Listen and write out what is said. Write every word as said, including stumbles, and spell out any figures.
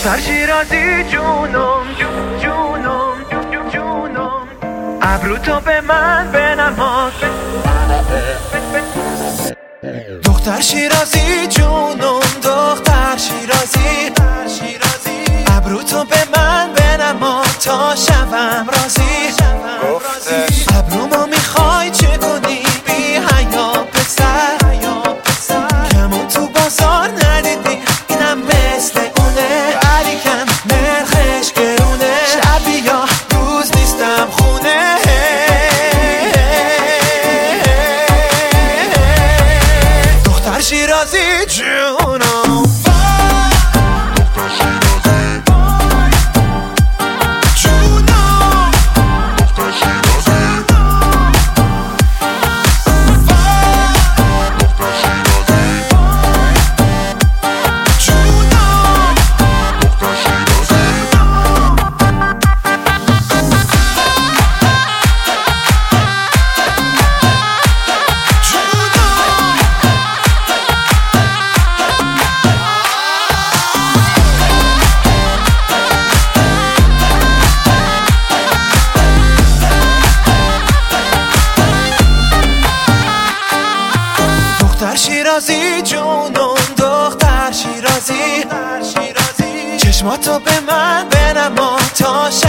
دختر شیرازی جونم جون جونم جون جونم ابرو تو به من بنما دختر شیرازی جونم دختر شیرازی ابرو تو به من بنما تا شوم راضی ابرومو میخوای چه کنی بی حیا پسر کمون تو بازار ندیدی اینم مثل اونه ولیکن نرخش گرونه شبی یا روز نیستم خونه دختر شیرازی جونم دختر شیرازی جونم دختر شیرازی چشماتو به من بنما تا